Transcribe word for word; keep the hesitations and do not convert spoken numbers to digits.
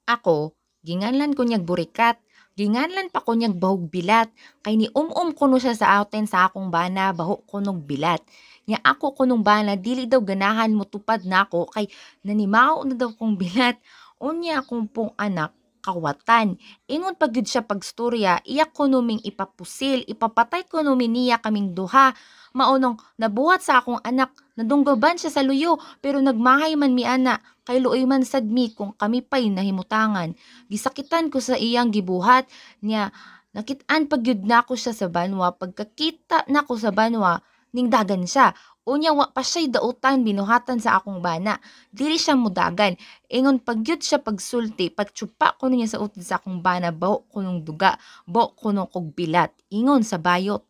Ako, ginganlan ko niyag burikat, ginganlan pa ko niyag bahog bilat, kay ni um-um kuno siya sa atin sa akong bana baho kunog bilat. Nya ako kunong bana dili daw ganahan mo tupad nako kay nanimao na daw kong bilat. Unya akong pong anak kawatan. Ingon pa gyud siya pagstorya, iya ko numing ipapusil, ipapatay ko numi niya kaming duha. Maunong nabuhat sa akong anak, nadunggaban siya sa luyo, pero nagmahay man mi ana, kay luoy man sad mi kung kami pa'y nahimutangan. Gisakitan ko sa iyang gibuhat niya. Nakit-an pag yun nako siya sa banwa, pagkakita nako sa banwa, ning dagan siya. Unya wa pa siya'y dautan binuhatan sa akong bana. Dili siya mudagan. Ingon pag yun siya pagsulti, patsupa ko niya sa utod sa akong bana, bawo ko nung duga, bawo ko nung kog bilat. Ingon sa bayot.